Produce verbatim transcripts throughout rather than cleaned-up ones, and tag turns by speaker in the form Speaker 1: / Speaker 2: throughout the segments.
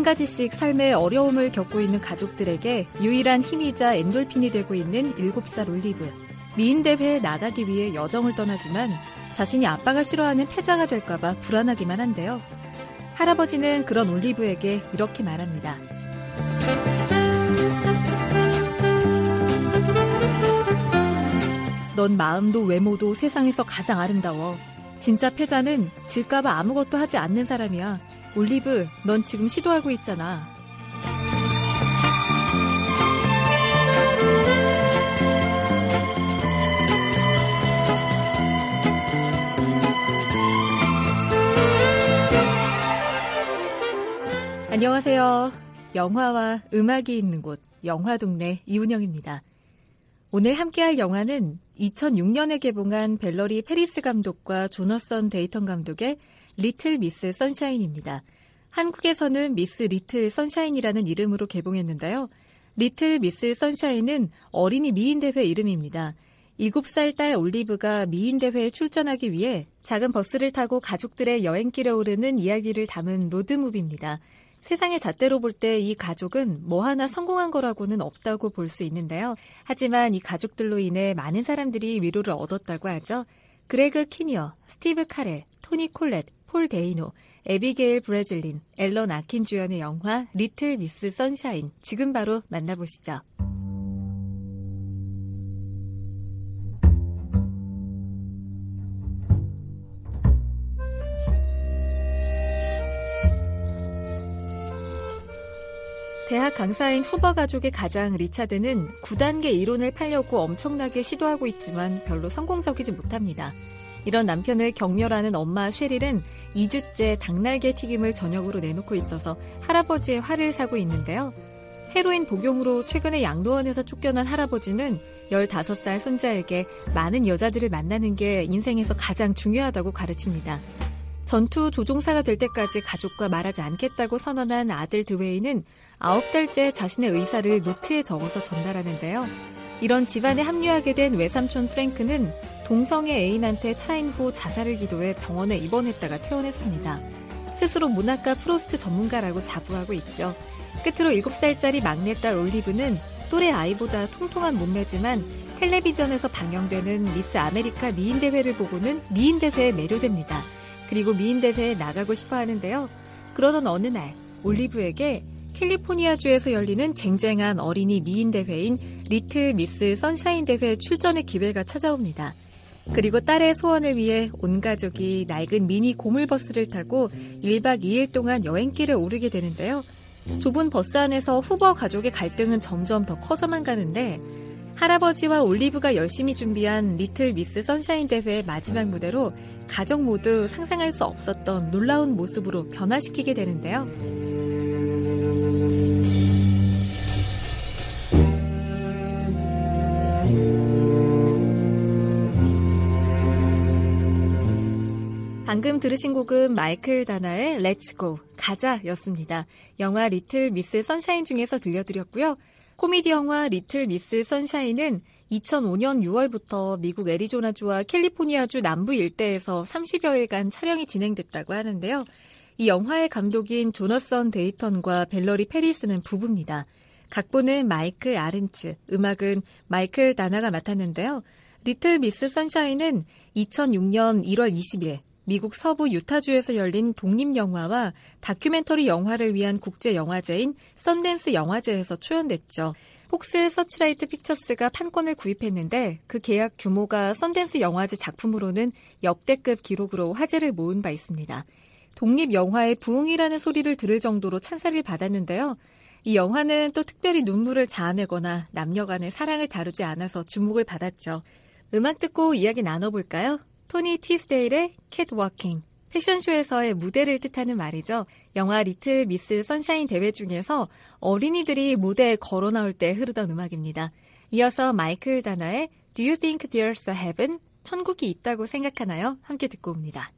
Speaker 1: 가지씩 삶의 어려움을 겪고 있는 가족들에게 유일한 힘이자 엔돌핀이 되고 있는 일곱 살 올리브. 미인대회에 나가기 위해 여정을 떠나지만 자신이 아빠가 싫어하는 패자가 될까봐 불안하기만 한데요. 할아버지는 그런 올리브에게 이렇게 말합니다. 넌 마음도 외모도 세상에서 가장 아름다워. 진짜 패자는 질까봐 아무것도 하지 않는 사람이야. 올리브, 넌 지금 시도하고 있잖아. 안녕하세요. 영화와 음악이 있는 곳, 영화동네 이은영입니다. 오늘 함께할 영화는 이천육 년에 개봉한 벨러리 페리스 감독과 조너선 데이턴 감독의 리틀 미스 선샤인입니다. 한국에서는 미스 리틀 선샤인이라는 이름으로 개봉했는데요. 리틀 미스 선샤인은 어린이 미인대회 이름입니다. 일곱 살 딸 올리브가 미인대회에 출전하기 위해 작은 버스를 타고 가족들의 여행길에 오르는 이야기를 담은 로드무비입니다. 세상의 잣대로 볼 때 이 가족은 뭐 하나 성공한 거라고는 없다고 볼 수 있는데요. 하지만 이 가족들로 인해 많은 사람들이 위로를 얻었다고 하죠. 그레그 키니어, 스티브 카렐, 토니 콜렛, 폴 데이노, 에비게일 브레즐린, 앨런 아킨 주연의 영화 리틀 미스 선샤인. 지금 바로 만나보시죠. 대학 강사인 후버 가족의 가장 리차드는 구 단계 이론을 팔려고 엄청나게 시도하고 있지만 별로 성공적이지 못합니다. 이런 남편을 경멸하는 엄마 쉐릴은 이 주째 닭날개 튀김을 저녁으로 내놓고 있어서 할아버지의 화를 사고 있는데요. 헤로인 복용으로 최근에 양로원에서 쫓겨난 할아버지는 열다섯 살 손자에게 많은 여자들을 만나는 게 인생에서 가장 중요하다고 가르칩니다. 전투 조종사가 될 때까지 가족과 말하지 않겠다고 선언한 아들 드웨이는 아홉 달째 자신의 의사를 노트에 적어서 전달하는데요. 이런 집안에 합류하게 된 외삼촌 프랭크는 동성애 애인한테 차인 후 자살을 기도해 병원에 입원했다가 퇴원했습니다. 스스로 문학과 프로스트 전문가라고 자부하고 있죠. 끝으로 일곱 살짜리 막내딸 올리브는 또래 아이보다 통통한 몸매지만 텔레비전에서 방영되는 미스 아메리카 미인대회를 보고는 미인대회에 매료됩니다. 그리고 미인대회에 나가고 싶어 하는데요. 그러던 어느 날 올리브에게 캘리포니아주에서 열리는 쟁쟁한 어린이 미인대회인 리틀 미스 선샤인 대회 출전의 기회가 찾아옵니다. 그리고 딸의 소원을 위해 온 가족이 낡은 미니 고물버스를 타고 일 박 이 일 동안 여행길을 오르게 되는데요. 좁은 버스 안에서 후보 가족의 갈등은 점점 더 커져만 가는데 할아버지와 올리브가 열심히 준비한 리틀 미스 선샤인 대회의 마지막 무대로 가족 모두 상상할 수 없었던 놀라운 모습으로 변화시키게 되는데요. 방금 들으신 곡은 마이클 다나의 Let's Go, 가자였습니다. 영화 리틀 미스 선샤인 중에서 들려드렸고요. 코미디 영화 리틀 미스 선샤인은 이천오 년 유월부터 미국 애리조나주와 캘리포니아주 남부 일대에서 삼십여일간 촬영이 진행됐다고 하는데요. 이 영화의 감독인 조너선 데이턴과 벨러리 페리스는 부부입니다. 각본은 마이클 아른츠, 음악은 마이클 다나가 맡았는데요. 리틀 미스 선샤인은 이천육 년 일월 이십일 미국 서부 유타주에서 열린 독립영화와 다큐멘터리 영화를 위한 국제영화제인 썬댄스 영화제에서 초연됐죠. 폭스 서치라이트 픽처스가 판권을 구입했는데 그 계약 규모가 썬댄스 영화제 작품으로는 역대급 기록으로 화제를 모은 바 있습니다. 독립영화의 부흥이라는 소리를 들을 정도로 찬사를 받았는데요. 이 영화는 또 특별히 눈물을 자아내거나 남녀 간의 사랑을 다루지 않아서 주목을 받았죠. 음악 듣고 이야기 나눠볼까요? 토니 티스데일의 캣워킹. 패션쇼에서의 무대를 뜻하는 말이죠. 영화 리틀 미스 선샤인 대회 중에서 어린이들이 무대에 걸어 나올 때 흐르던 음악입니다. 이어서 마이클 다나의 Do you think there's a heaven? 천국이 있다고 생각하나요? 함께 듣고 옵니다.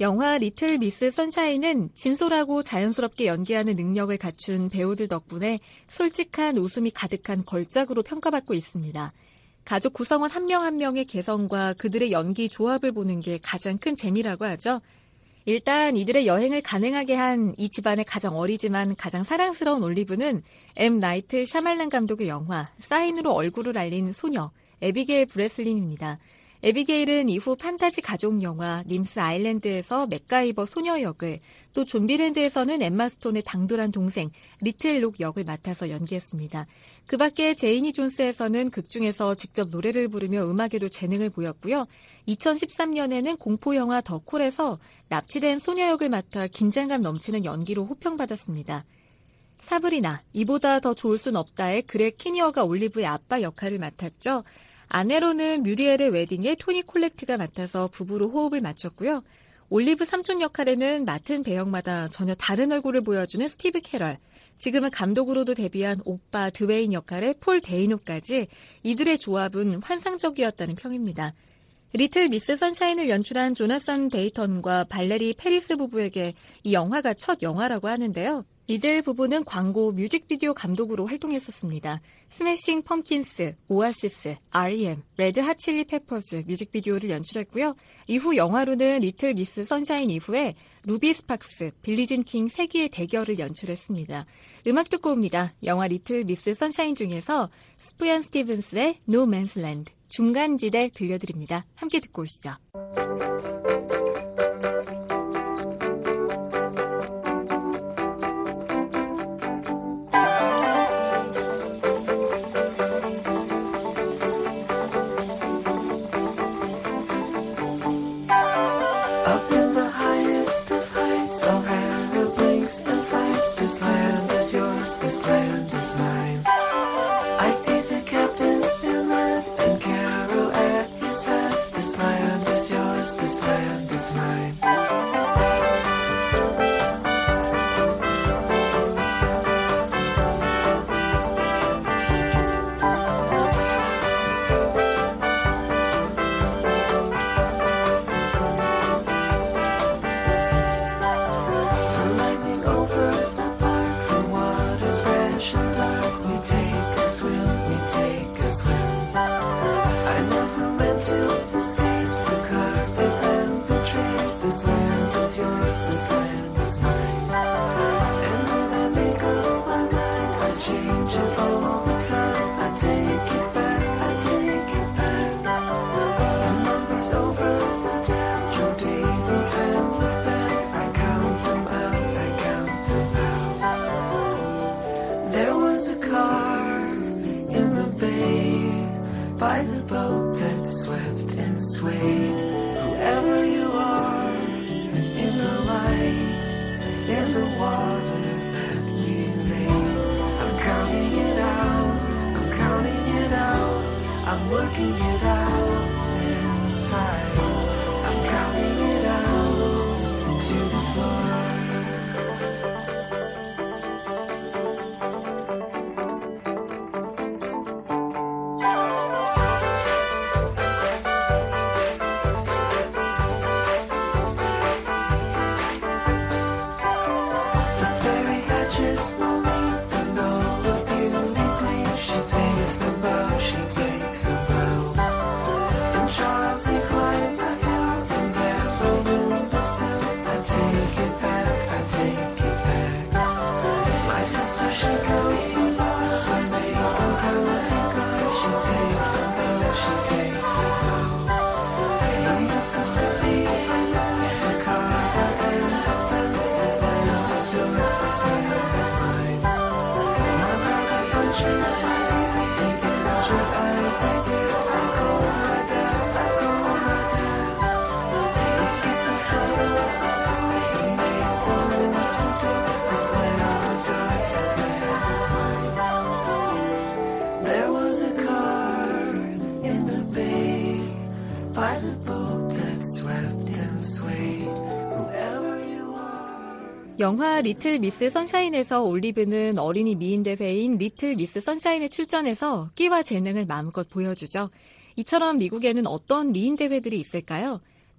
Speaker 1: 영화 리틀 미스 선샤인은 진솔하고 자연스럽게 연기하는 능력을 갖춘 배우들 덕분에 솔직한 웃음이 가득한 걸작으로 평가받고 있습니다. 가족 구성원 한 명 한 명의 개성과 그들의 연기 조합을 보는 게 가장 큰 재미라고 하죠. 일단 이들의 여행을 가능하게 한 이 집안의 가장 어리지만 가장 사랑스러운 올리브는 엠 나이트 샤말란 감독의 영화 사인으로 얼굴을 알린 소녀 에비게일 브레슬린입니다. 에비게일은 이후 판타지 가족 영화 님스 아일랜드에서 맥가이버 소녀 역을, 또 좀비랜드에서는 엠마 스톤의 당돌한 동생 리틀 록 역을 맡아서 연기했습니다. 그 밖에 제이니 존스에서는 극중에서 직접 노래를 부르며 음악에도 재능을 보였고요. 이천십삼 년에는 공포영화 더 콜에서 납치된 소녀 역을 맡아 긴장감 넘치는 연기로 호평받았습니다. 사브리나, 이보다 더 좋을 순 없다의 그렉 키니어가 올리브의 아빠 역할을 맡았죠. 아내로는 뮤리엘의 웨딩에 토니 콜레트가 맡아서 부부로 호흡을 맞췄고요. 올리브 삼촌 역할에는 맡은 배역마다 전혀 다른 얼굴을 보여주는 스티브 캐럴, 지금은 감독으로도 데뷔한 오빠 드웨인 역할의 폴 데이노까지 이들의 조합은 환상적이었다는 평입니다. 리틀 미스 선샤인을 연출한 조나선 데이턴과 발레리 페리스 부부에게 이 영화가 첫 영화라고 하는데요. 이들 부부는 광고 뮤직비디오 감독으로 활동했었습니다. 스매싱 펌킨스, 오아시스, 알이엠, 레드 핫칠리 페퍼즈 뮤직비디오를 연출했고요. 이후 영화로는 리틀 미스 선샤인 이후에 루비 스팍스, 빌리진 킹 세기의 대결을 연출했습니다. 음악 듣고 옵니다. 영화 리틀 미스 선샤인 중에서 스프얀 스티븐스의 No Man's Land, 중간지대 들려드립니다. 함께 듣고 오시죠.
Speaker 2: by the boat that swept and swayed. Whoever you are, in the light, in the water that we made. I'm counting it out, I'm counting it out, I'm working it out inside. I'm counting it out to the floor.
Speaker 1: 영화 리틀 미스 선샤인에서 올리브는 어린이 미인 대회인 리틀 미스 선샤인에 출전해서 끼와 재능을 마음껏 보여주죠. 이처럼 미국에는 어떤 미인 대회들이 있을까요?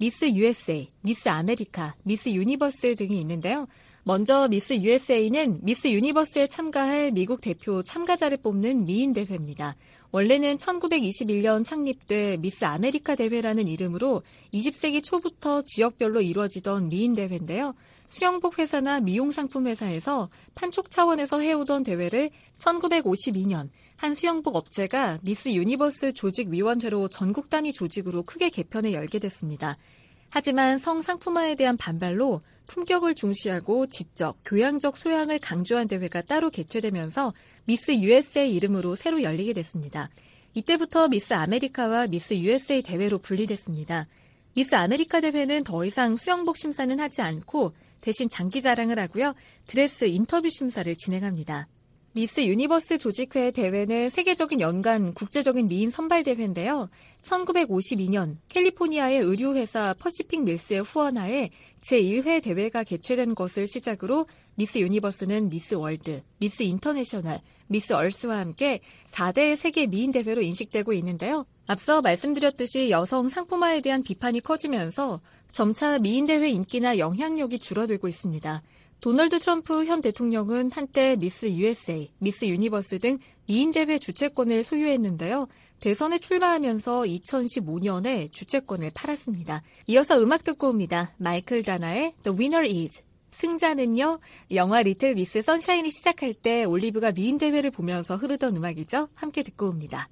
Speaker 1: 미스 유에스에이, 미스 아메리카, 미스 유니버스 등이 있는데요. 먼저 미스 유에스에이는 미스 유니버스에 참가할 미국 대표 참가자를 뽑는 미인 대회입니다. 원래는 천구백이십일 년 창립돼 미스 아메리카 대회라는 이름으로 이십 세기 초부터 지역별로 이루어지던 미인 대회인데요. 수영복 회사나 미용 상품 회사에서 판촉 차원에서 해오던 대회를 천구백오십이 년 한 수영복 업체가 미스 유니버스 조직위원회로 전국 단위 조직으로 크게 개편해 열게 됐습니다. 하지만 성상품화에 대한 반발로 품격을 중시하고 지적, 교양적 소양을 강조한 대회가 따로 개최되면서 미스 유에스에이 이름으로 새로 열리게 됐습니다. 이때부터 미스 아메리카와 미스 유에스에이 대회로 분리됐습니다. 미스 아메리카 대회는 더 이상 수영복 심사는 하지 않고 대신 장기 자랑을 하고요. 드레스 인터뷰 심사를 진행합니다. 미스 유니버스 조직회 대회는 세계적인 연간 국제적인 미인 선발 대회인데요. 천구백오십이 년 캘리포니아의 의류회사 퍼시픽 밀스의 후원하에 제일 회 대회가 개최된 것을 시작으로 미스 유니버스는 미스 월드, 미스 인터내셔널, 미스 얼스와 함께 사 대 세계 미인 대회로 인식되고 있는데요. 앞서 말씀드렸듯이 여성 상품화에 대한 비판이 커지면서 점차 미인 대회 인기나 영향력이 줄어들고 있습니다. 도널드 트럼프 현 대통령은 한때 미스 유에스에이, 미스 유니버스 등 미인 대회 주최권을 소유했는데요. 대선에 출마하면서 이천십오 년에 주최권을 팔았습니다. 이어서 음악 듣고 옵니다. 마이클 다나의 The Winner Is. 승자는요. 영화 리틀 미스 선샤인이 시작할 때 올리브가 미인 대회를 보면서 흐르던 음악이죠. 함께 듣고 옵니다.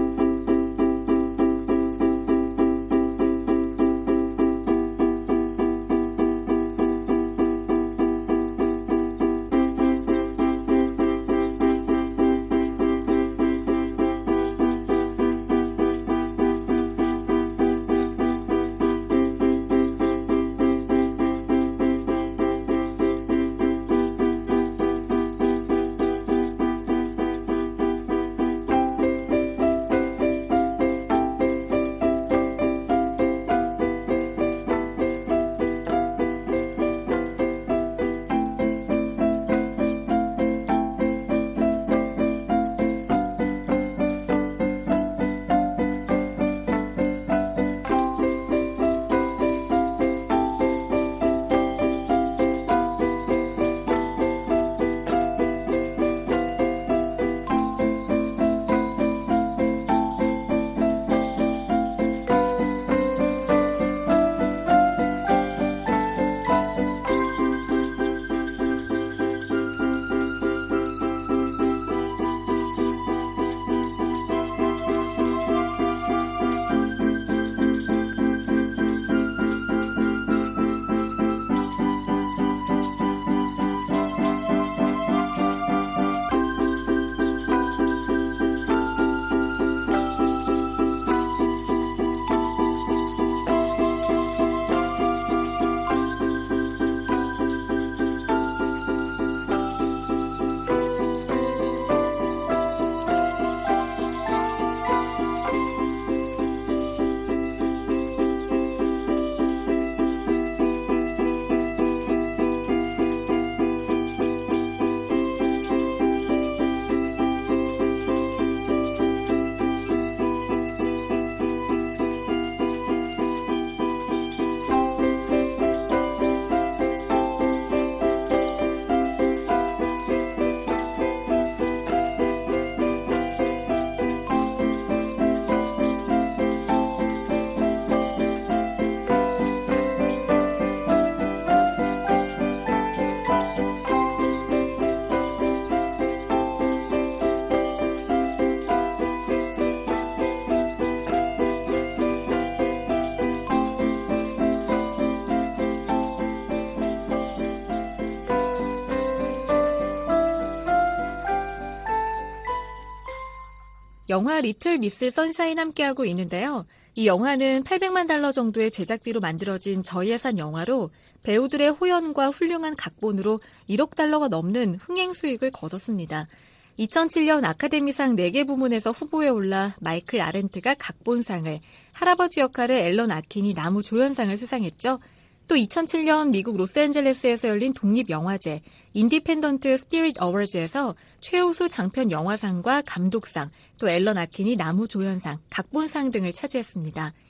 Speaker 1: 영화 리틀 미스 선샤인 함께하고 있는데요. 이 영화는 팔백만 달러 정도의 제작비로 만들어진 저예산 영화로 배우들의 호연과 훌륭한 각본으로 일억 달러가 넘는 흥행 수익을 거뒀습니다. 이천칠 년 아카데미상 네 개 부문에서 후보에 올라 마이클 아렌트가 각본상을, 할아버지 역할의 앨런 아킨이 나무 조연상을 수상했죠. 또 이천칠 년 미국 로스앤젤레스에서 열린 독립영화제 인디펜던트 스피릿 어워즈에서 최우수 장편 영화상과 감독상, 또 앨런 아킨이 나무 조연상, 각본상 등을 차지했습니다.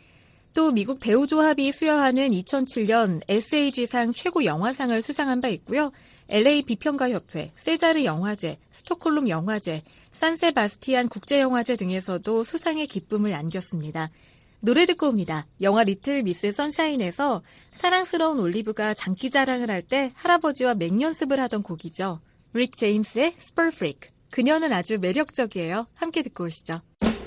Speaker 1: 또 미국 배우 조합이 수여하는 이천칠 년 에스에이지상 최고 영화상을 수상한 바 있고요. 엘에이 비평가협회, 세자르 영화제, 스톡홀름 영화제, 산세바스티안 국제영화제 등에서도 수상의 기쁨을 안겼습니다. 노래 듣고 옵니다. 영화 리틀 미스 선샤인에서 사랑스러운 올리브가 장기자랑을 할 때 할아버지와 맹연습을 하던 곡이죠. 릭 제임스의 스퍼프릭. 그녀는 아주 매력적이에요. 함께 듣고 오시죠.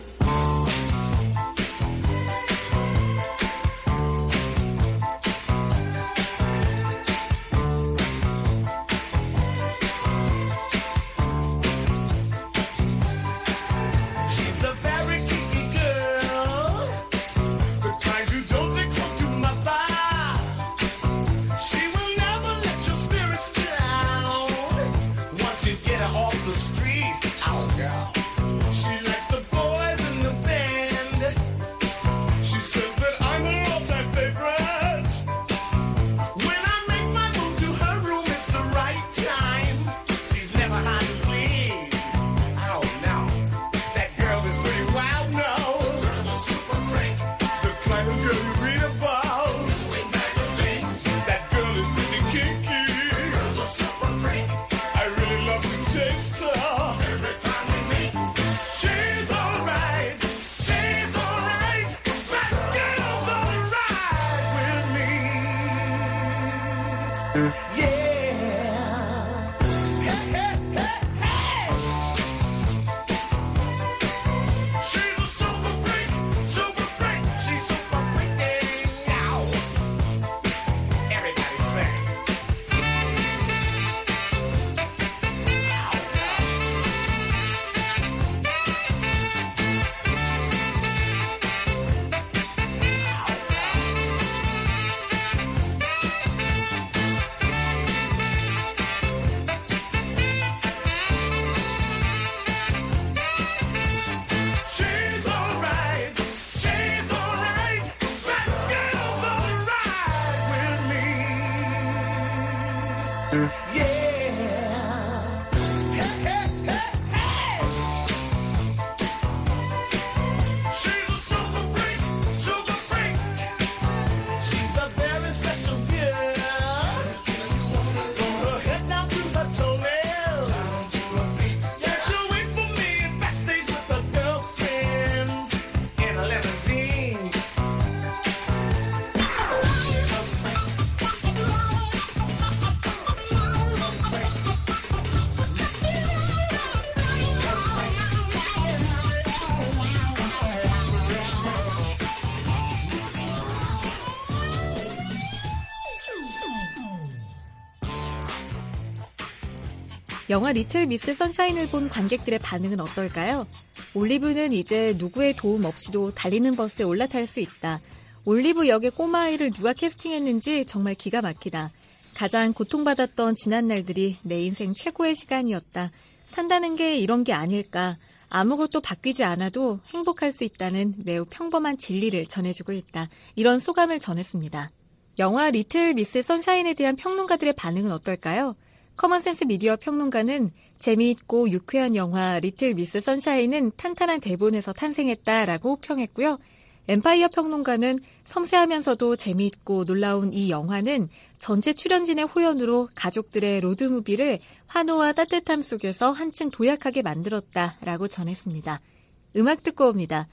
Speaker 1: 영화 리틀 미스 선샤인을 본 관객들의 반응은 어떨까요? 올리브는 이제 누구의 도움 없이도 달리는 버스에 올라탈 수 있다. 올리브 역의 꼬마아이를 누가 캐스팅했는지 정말 기가 막히다. 가장 고통받았던 지난 날들이 내 인생 최고의 시간이었다. 산다는 게 이런 게 아닐까. 아무것도 바뀌지 않아도 행복할 수 있다는 매우 평범한 진리를 전해주고 있다. 이런 소감을 전했습니다. 영화 리틀 미스 선샤인에 대한 평론가들의 반응은 어떨까요? 커먼센스 미디어 평론가는 재미있고 유쾌한 영화 리틀 미스 선샤인은 탄탄한 대본에서 탄생했다라고 평했고요. 엠파이어 평론가는 섬세하면서도 재미있고 놀라운 이 영화는 전체 출연진의 호연으로 가족들의 로드무비를 환호와 따뜻함 속에서 한층 도약하게 만들었다라고 전했습니다. 음악 듣고 옵니다.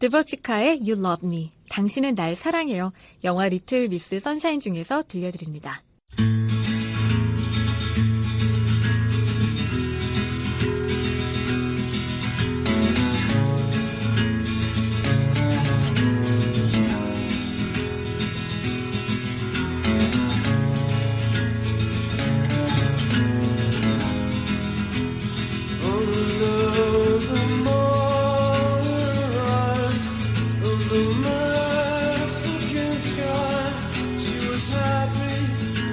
Speaker 1: 드버치카의 You Love Me, 당신은 날 사랑해요. 영화 리틀 미스 선샤인 중에서 들려드립니다.
Speaker 2: Mexican sky, she was happy.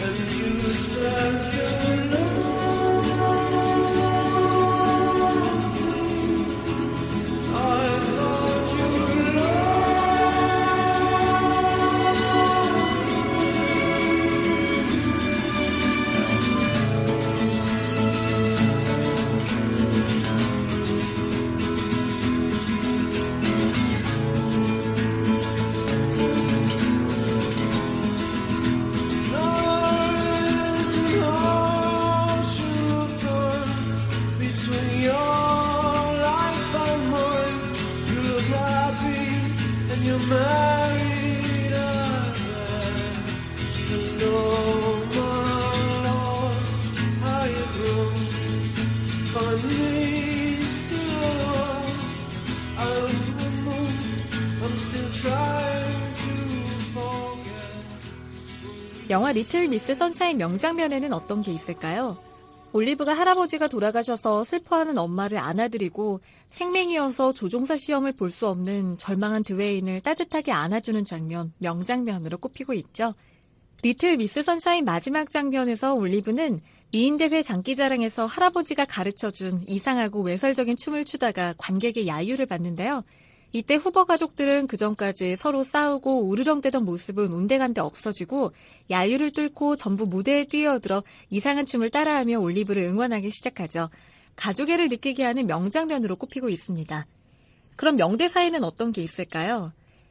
Speaker 1: 영화 리틀 미스 선샤인 명장면에는 어떤 게 있을까요? 올리브가 할아버지가 돌아가셔서 슬퍼하는 엄마를 안아드리고 생맹이어서 조종사 시험을 볼 수 없는 절망한 드웨인을 따뜻하게 안아주는 장면, 명장면으로 꼽히고 있죠. 리틀 미스 선샤인 마지막 장면에서 올리브는 미인대회 장기자랑에서 할아버지가 가르쳐준 이상하고 외설적인 춤을 추다가 관객의 야유를 받는데요. 이때 후보 가족들은 그전까지 서로 싸우고 우르렁대던 모습은 온데간데 없어지고 야유를 뚫고 전부 무대에 뛰어들어 이상한 춤을 따라하며 올리브를 응원하기 시작하죠. 가족애를 느끼게 하는 명장면으로 꼽히고 있습니다. 그럼 명대사에는 어떤 게 있을까요?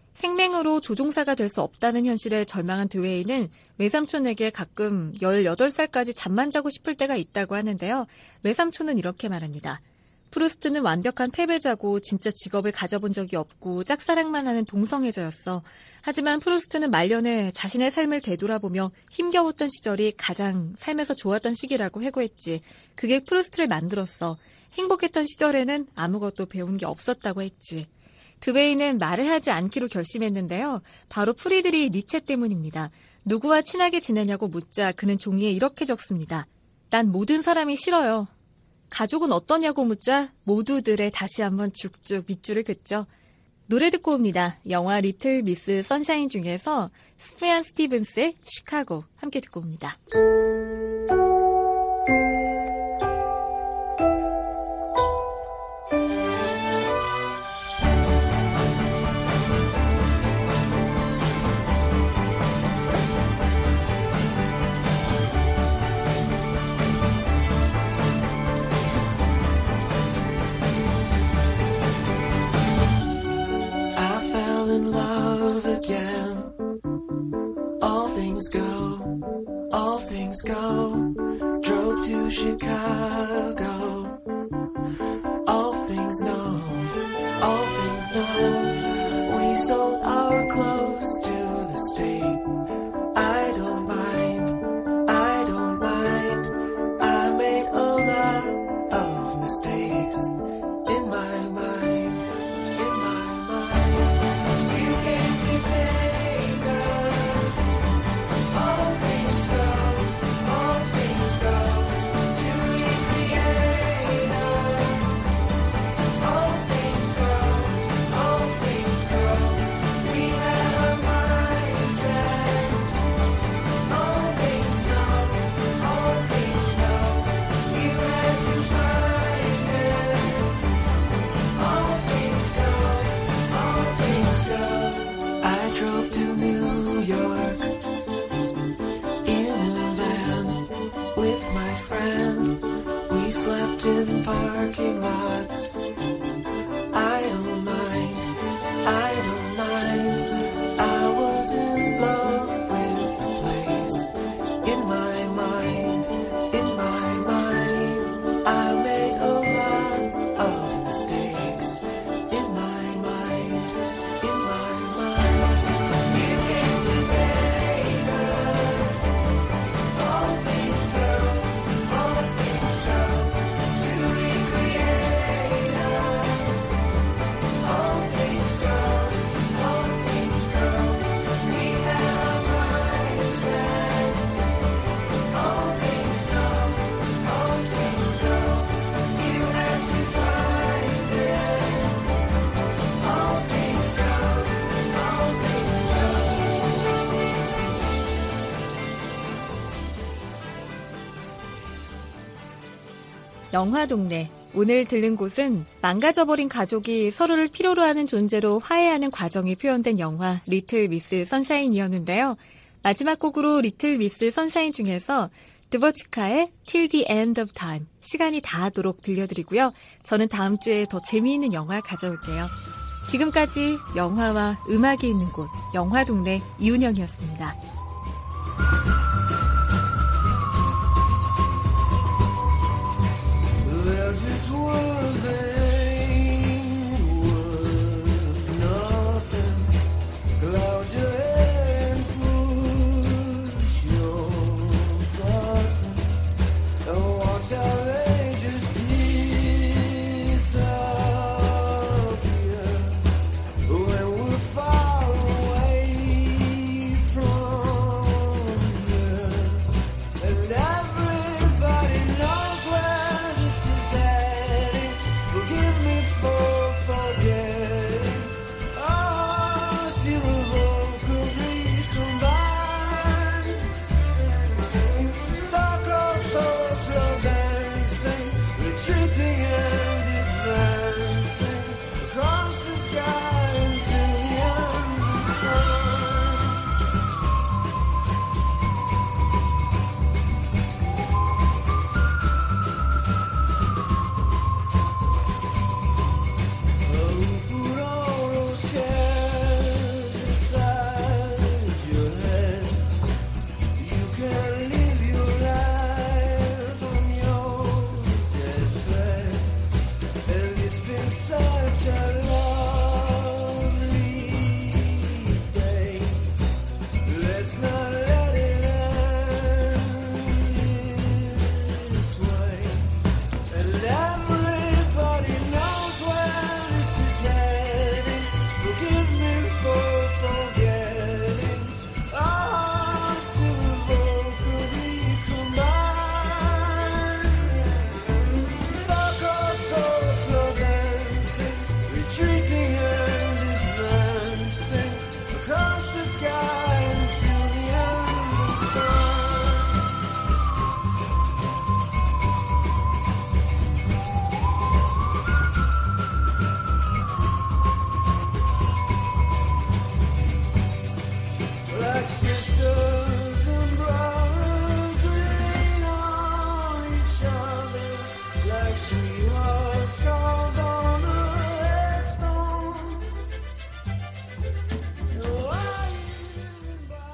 Speaker 1: 생맹으로 조종사가 될 수 없다는 현실에 절망한 드웨이는 외삼촌에게 가끔 열여덟 살까지 잠만 자고 싶을 때가 있다고 하는데요. 외삼촌은 이렇게 말합니다. 프루스트는 완벽한 패배자고 진짜 직업을 가져본 적이 없고 짝사랑만 하는 동성애자였어. 하지만 프루스트는 말년에 자신의 삶을 되돌아보며 힘겨웠던 시절이 가장 삶에서 좋았던 시기라고 회고했지. 그게 프루스트를 만들었어. 행복했던 시절에는 아무것도 배운 게 없었다고 했지. 드웨이는 말을 하지 않기로 결심했는데요. 바로 프리드리 니체 때문입니다. 누구와 친하게 지내냐고 묻자 그는 종이에 이렇게 적습니다. 난 모든 사람이 싫어요. 가족은 어떠냐고 묻자 모두들의 다시 한번 쭉쭉 밑줄을 긋죠. 노래 듣고 옵니다. 영화 리틀 미스 선샤인 중에서 스피안 스티븐스의 시카고 함께 듣고 옵니다.
Speaker 2: Go, drove to Chicago. All things know, all things know. We sold our clothes to the state. I don't mind, I don't mind. I made a lot of mistakes in my mind, in my mind. You came to take us. All things go. In parking lots, I don't mind, I don't mind. I was in love with the place. In my mind, in my mind, I made a lot of mistakes. In my mind, in my mind. You came to take us. All things go, all things go. To recreate
Speaker 1: 영화동네. 오늘 들른 곳은 망가져버린 가족이 서로를 필요로 하는 존재로 화해하는 과정이 표현된 영화 리틀 미스 선샤인이었는데요. 마지막 곡으로 리틀 미스 선샤인 중에서 드버치카의 Till the End of Time, 시간이 닿도록 들려드리고요. 저는 다음 주에 더 재미있는 영화 가져올게요. 지금까지 영화와 음악이 있는 곳, 영화동네 이은영이었습니다.
Speaker 2: There's this one thing worth nothing. Cloud your head and push your button. And watch how they just disappear. When we're far away from here. And everybody knows where this is heading. Forgive me for forgetting. Oh, see we both could be combined. Stuck on so slow dancing, retreating and advancing across the sky into the end of time. Oh, put all those cares inside your head. You can live your life on your deathbed. And it's been such a lovely day. Let's not let it end this way. And everybody knows where this is heading. Forgive me for forgetting. Ah, silver could be combined. Stuck on so slow dancing, retreating and advancing across the sky until the end of time. Like sisters and brothers, we lean on each other. Like sweethearts carved on a headstone. Oh, I live by.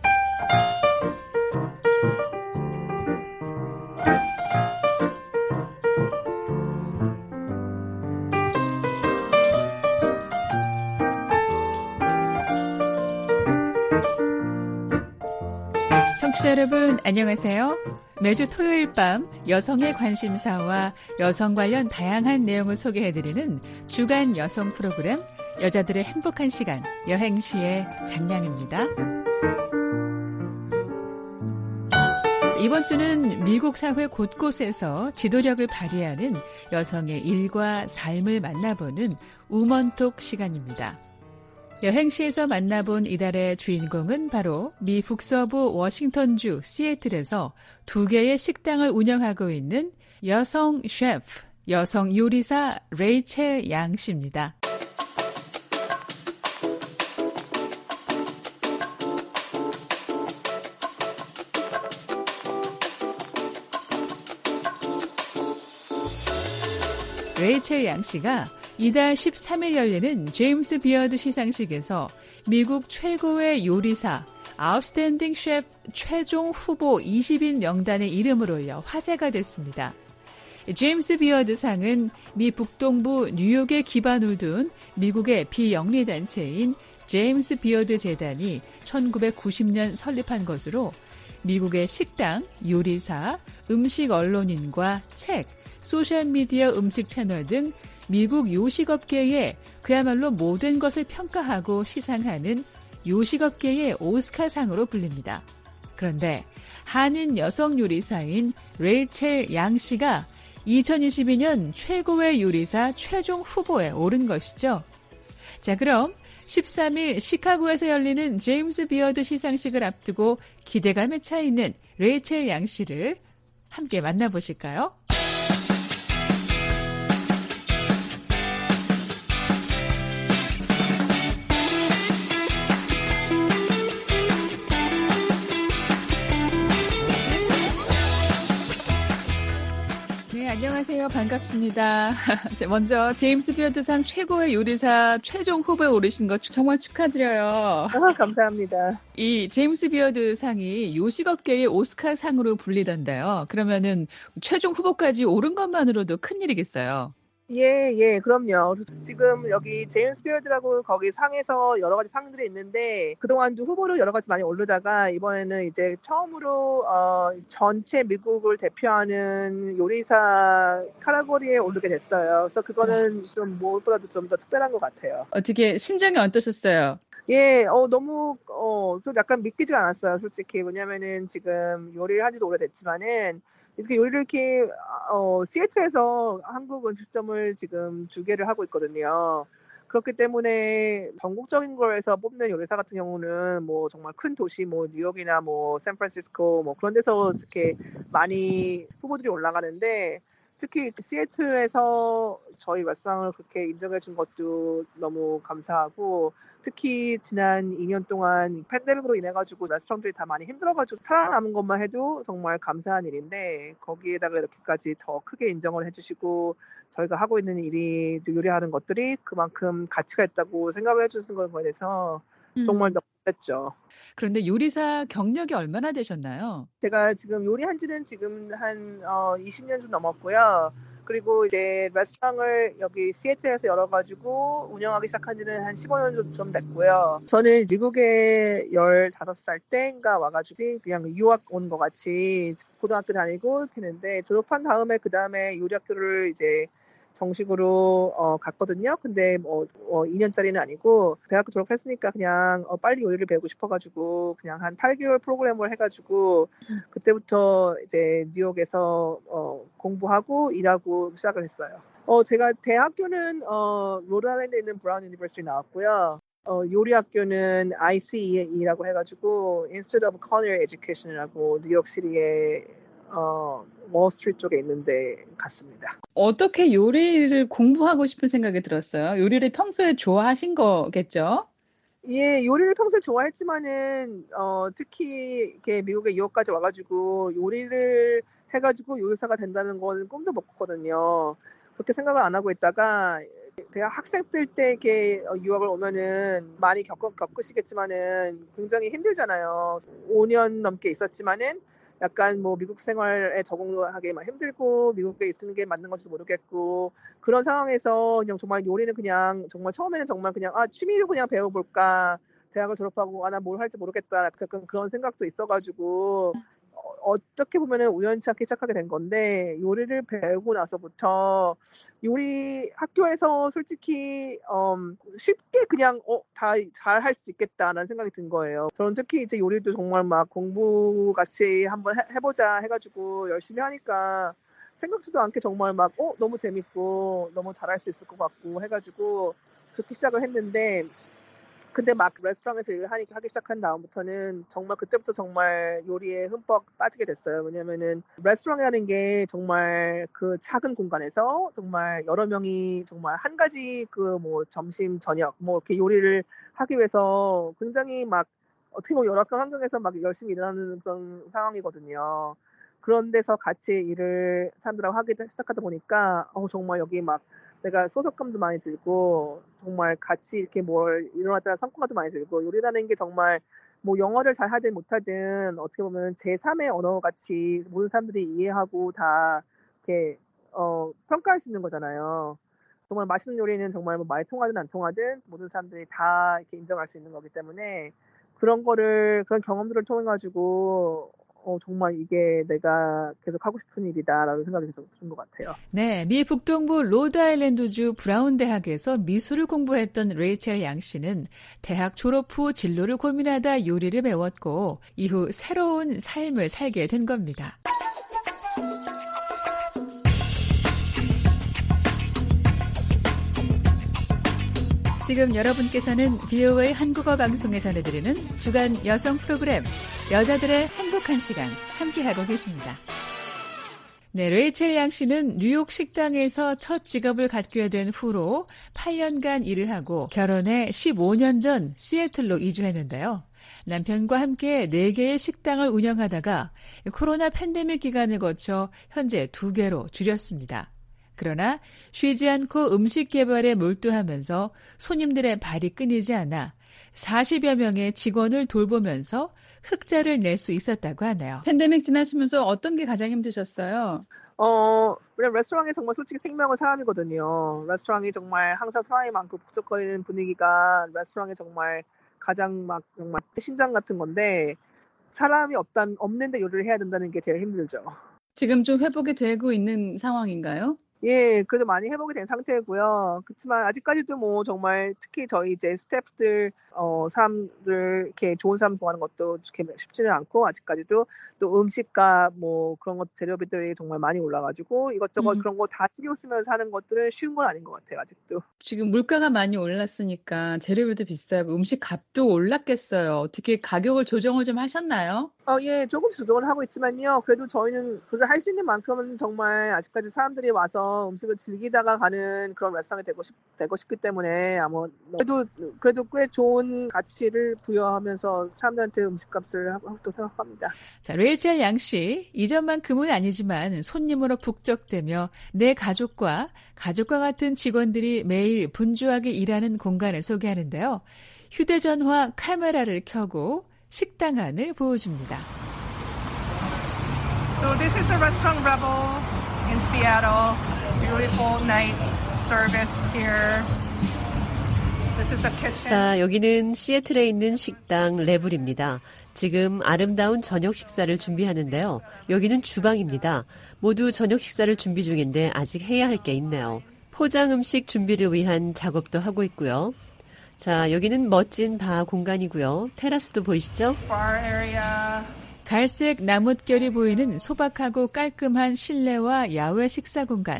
Speaker 3: 청취자 여러분 안녕하세요. 매주 토요일 밤 여성의 관심사와 여성 관련 다양한 내용을 소개해드리는 주간 여성 프로그램 여자들의 행복한 시간 여행시의 장량입니다. 이번 주는 미국 사회 곳곳에서 지도력을 발휘하는 여성의 일과 삶을 만나보는 우먼톡 시간입니다. 여행시에서 만나본 이달의 주인공은 바로 미 북서부 워싱턴주 시애틀에서 두 개의 식당을 운영하고 있는 여성 셰프, 여성 요리사 레이첼 양 씨입니다. 레이첼 양 씨가 이달 십삼 일 열리는 제임스 비어드 시상식에서 미국 최고의 요리사, 아웃스탠딩 셰프 최종 후보 이십 인 명단에 이름을 올려 화제가 됐습니다. 제임스 비어드 상은 미 북동부 뉴욕에 기반을 둔 미국의 비영리단체인 제임스 비어드 재단이 천구백구십 년 설립한 것으로 미국의 식당, 요리사, 음식 언론인과 책, 소셜미디어 음식 채널 등 미국 요식업계의 그야말로 모든 것을 평가하고 시상하는 요식업계의 오스카상으로 불립니다. 그런데 한인 여성 요리사인 레이첼 양 씨가 이천이십이 년 최고의 요리사 최종 후보에 오른 것이죠. 자, 그럼 십삼 일 시카고에서 열리는 제임스 비어드 시상식을 앞두고 기대감에 차 있는 레이첼 양 씨를 함께 만나보실까요? 안녕하세요. 반갑습니다. 먼저 제임스 비어드상 최고의 요리사 최종 후보에 오르신 것 정말 축하드려요.
Speaker 4: 아, 감사합니다.
Speaker 3: 이 제임스 비어드상이 요식업계의 오스카상으로 불리던데요. 그러면은 최종 후보까지 오른 것만으로도 큰일이겠어요.
Speaker 4: 예, 예, 그럼요. 지금 여기 제임스 비어드라고 거기 상에서 여러 가지 상들이 있는데 그동안도 후보로 여러 가지 많이 오르다가 이번에는 이제 처음으로 어, 전체 미국을 대표하는 요리사 카테고리에 오르게 됐어요. 그래서 그거는 좀 무엇보다도 좀 더 특별한 것 같아요.
Speaker 3: 어떻게 심정이 어떠셨어요?
Speaker 4: 예, 어, 너무, 어, 좀 약간 믿기지가 않았어요, 솔직히. 왜냐면은 지금 요리를 한 지도 오래됐지만은, 이렇게 요리를 이렇게, 어, 시애틀에서 한국 음식점을 지금 두 개를 하고 있거든요. 그렇기 때문에 전국적인 거에서 뽑는 요리사 같은 경우는 뭐 정말 큰 도시, 뭐 뉴욕이나 뭐 샌프란시스코 뭐 그런 데서 이렇게 많이 후보들이 올라가는데, 특히 시애틀에서 저희 레스토랑을 그렇게 인정해 준 것도 너무 감사하고 특히 지난 이 년 동안 팬데믹으로 인해 가지고 레스토랑들이 다 많이 힘들어 가지고 살아남은 것만 해도 정말 감사한 일인데 거기에다가 이렇게까지 더 크게 인정을 해 주시고 저희가 하고 있는 일이 요리하는 것들이 그만큼 가치가 있다고 생각을 해 주시는 거에 대해서 정말 너무 좋았죠.
Speaker 3: 그런데 요리사 경력이 얼마나 되셨나요?
Speaker 4: 제가 지금 요리한 지는 지금 한 어, 이십 년 좀 넘었고요. 그리고 이제 레스토랑을 여기 시애틀에서 열어가지고 운영하기 시작한 지는 한 십오 년 좀, 좀 됐고요. 저는 미국에 열다섯 살 때인가 와가지고 그냥 유학 온 것 같이 고등학교 다니고 했는데 졸업한 다음에 그 다음에 요리학교를 이제 정식으로 어, 갔거든요. 근데 뭐 어, 이 년짜리는 아니고 대학교 졸업했으니까 그냥 어, 빨리 요리를 배우고 싶어가지고 그냥 한 팔 개월 프로그램을 해가지고 그때부터 이제 뉴욕에서 어, 공부하고 일하고 시작을 했어요. 어, 제가 대학교는 어, 로드아일랜드에 있는 브라운 유니버시티 나왔고요. 어, 요리학교는 아이씨이라고 해가지고 Institute of Culinary Education이라고 뉴욕시티에 어, 월스트리트 쪽에 있는데 갔습니다.
Speaker 3: 어떻게 요리를 공부하고 싶은 생각이 들었어요? 요리를 평소에 좋아하신 거겠죠?
Speaker 4: 예, 요리를 평소에 좋아했지만은 어, 특히 이렇게 미국에 유학까지 와가지고 요리를 해가지고 요리사가 된다는 건 꿈도 못 꿨거든요. 그렇게 생각을 안 하고 있다가 대학 학생들 때 이렇게 유학을 오면은 많이 겪, 겪으시겠지만은 굉장히 힘들잖아요. 오 년 넘게 있었지만은 약간 뭐 미국 생활에 적응하기 막 힘들고 미국에 있는 게 맞는 건지도 모르겠고 그런 상황에서 그냥 정말 요리는 그냥 정말 처음에는 정말 그냥 아 취미로 그냥 배워볼까 대학을 졸업하고 아 나 뭘 할지 모르겠다 약간 그런 생각도 있어가지고 어, 어떻게 보면은 우연치 않게 시작하게 된 건데 요리를 배우고 나서부터 요리 학교에서 솔직히 음, 쉽게 그냥 어, 다 잘 할 수 있겠다라는 생각이 든 거예요. 저는 특히 이제 요리도 정말 막 공부 같이 한번 해, 해보자 해가지고 열심히 하니까 생각지도 않게 정말 막 어, 너무 재밌고 너무 잘할 수 있을 것 같고 해가지고 그렇게 시작을 했는데 근데 막 레스토랑에서 일을 하니까 하기 시작한 다음부터는 정말 그때부터 정말 요리에 흠뻑 빠지게 됐어요. 왜냐면은 레스토랑이라는 게 정말 그 작은 공간에서 정말 여러 명이 정말 한 가지 그 뭐 점심 저녁 뭐 이렇게 요리를 하기 위해서 굉장히 막 어떻게 보면 열악한 환경에서 막 열심히 일하는 그런 상황이거든요. 그런 데서 같이 일을 사람들하고 하기 시작하다 보니까 어 정말 여기 막 내가 소속감도 많이 들고 정말 같이 이렇게 뭘 일어났다는 성과도 많이 들고 요리라는 게 정말 뭐 영어를 잘 하든 못하든 어떻게 보면 제삼의 언어 같이 모든 사람들이 이해하고 다 이렇게 어, 평가할 수 있는 거잖아요. 정말 맛있는 요리는 정말 뭐 말이 통하든 안 통하든 모든 사람들이 다 이렇게 인정할 수 있는 거기 때문에 그런 거를 그런 경험들을 통해 가지고 어, 정말 이게 내가 계속 하고 싶은 일이다라는 생각이 계속 드는 것 같아요.
Speaker 3: 네, 미 북동부 로드아일랜드주 브라운 대학에서 미술을 공부했던 레이첼 양 씨는 대학 졸업 후 진로를 고민하다 요리를 배웠고 이후 새로운 삶을 살게 된 겁니다. 지금 여러분께서는 비오에이 한국어 방송에 전해드리는 주간 여성 프로그램 여자들의 행복한 시간 함께하고 계십니다. 네, 레이첼 양 씨는 뉴욕 식당에서 첫 직업을 갖게 된 후로 팔 년간 일을 하고 결혼해 십오 년 전 시애틀로 이주했는데요. 남편과 함께 네 개의 식당을 운영하다가 코로나 팬데믹 기간을 거쳐 현재 두 개로 줄였습니다. 그러나 쉬지 않고 음식 개발에 몰두하면서 손님들의 발이 끊이지 않아 사십여 명의 직원을 돌보면서 흑자를 낼 수 있었다고 하네요.
Speaker 5: 팬데믹 지나시면서 어떤 게 가장 힘드셨어요?
Speaker 4: 어, 왜냐면 레스토랑이 정말 솔직히 생명은 사람이거든요. 레스토랑이 정말 항상 사람이 많고 북적거리는 분위기가 레스토랑이 정말 가장 막 정말 심장 같은 건데 사람이 없단, 없는데 요리를 해야 된다는 게 제일 힘들죠.
Speaker 5: 지금 좀 회복이 되고 있는 상황인가요?
Speaker 4: 예, 그래도 많이 회복이 된 상태고요. 그렇지만 아직까지도 뭐 정말 특히 저희 이제 스태프들, 어, 사람들, 이렇게 좋은 사람 구하는 것도 이렇게 쉽지는 않고 아직까지도 또 음식과 뭐 그런 것 재료비들이 정말 많이 올라가지고 이것저것
Speaker 5: 음.
Speaker 4: 그런 거 다 신경 쓰면서 하는 것들은 쉬운 건 아닌 것 같아요, 아직도.
Speaker 5: 지금 물가가 많이 올랐으니까 재료비도 비싸고 음식 값도 올랐겠어요. 어떻게 가격을 조정을 좀 하셨나요?
Speaker 4: 어, 예, 조금씩 조정을 하고 있지만요. 그래도 저희는 그걸 할 수 있는 만큼은 정말 아직까지 사람들이 와서 음식을 즐기다가 가는 그런 레스토랑이 되고 싶, 되고 싶기 때문에 아무, 그래도, 그래도 꽤 좋은 가치를 부여하면서 사람들한테 음식값을 하고 또 생각합니다.
Speaker 3: 자, 레이첼 양 씨, 이전만큼은 아니지만 손님으로 북적대며 내 가족과 가족과 같은 직원들이 매일 분주하게 일하는 공간을 소개하는데요. 휴대전화 카메라를 켜고 식당 안을 보여줍니다.
Speaker 6: So this is the Restaurant Rebel in Seattle. Beautiful night service here. This is the kitchen.
Speaker 7: 자, 여기는 시애틀에 있는 식당 레블입니다. 지금 아름다운 저녁 식사를 준비하는데요. 여기는 주방입니다. 모두 저녁 식사를 준비 중인데 아직 해야 할 게 있네요. 포장 음식 준비를 위한 작업도 하고 있고요. 자, 여기는 멋진 바 공간이고요. 테라스도 보이시죠?
Speaker 6: Bar area.
Speaker 3: 갈색 나뭇결이 보이는 소박하고 깔끔한 실내와 야외 식사 공간.